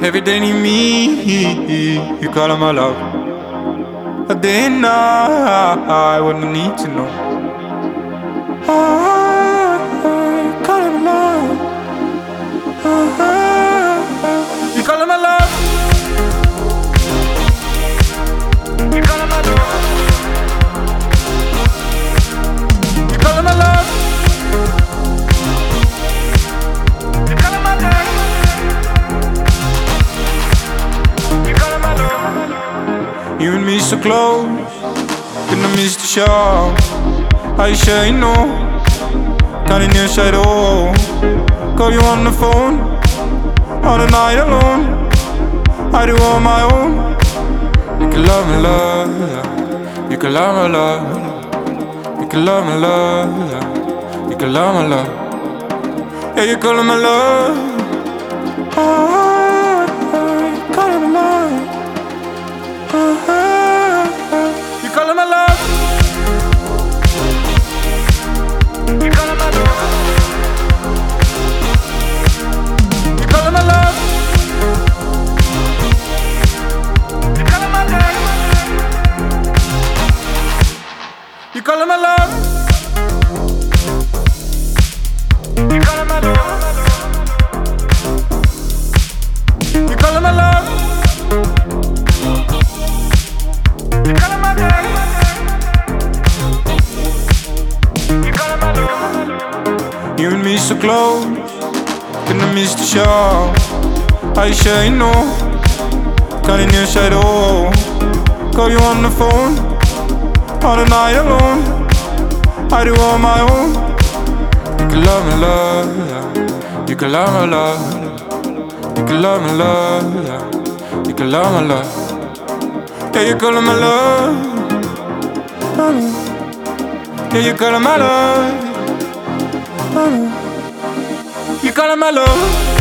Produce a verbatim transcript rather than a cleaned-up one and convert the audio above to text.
Everything you me, you call it my love. A day and night, what I need to know. I call it my love. You call it my love. You call it my love. You call it my love. You call it my love. You call it my love. You and me so close, gonna miss the show. How you sure you know? Kinda near shadow. Call you on the phone, on the night alone. I do on my own. You can love me, love. You can love me, love. You can love me, love. You can love me, love. Yeah, you call me love. Oh, you call me love. Oh, you call me love. You call me love. You call me love. You call me love. You call me love. You call me love. You call me love. You call me love. You call me love. You and me so close, gonna miss the show. How you sure you know? Kinda near shadow. Call you on the phone, on the night alone. I do on my own. You can love me, love. You can love me, love. You can love me, love. You can love me, love. Yeah, you call me love. Yeah, you call me love. You call me love.